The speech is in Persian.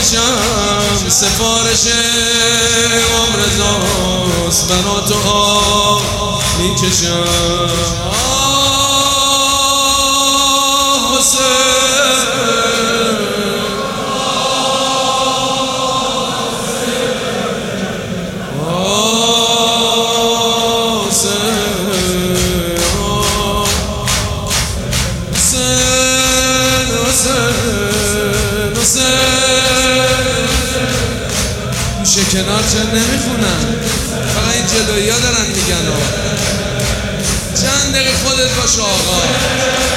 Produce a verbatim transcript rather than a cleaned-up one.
میکشم، سفارش عمر رضاست برا تو آه میکشم. آه حسین، آه حسین، حسین، حسین، حسین. گوشه کنار چه نمیخونن، فقط این جلویی ها دارن میگن. چند دقیقه خودت باش آقا.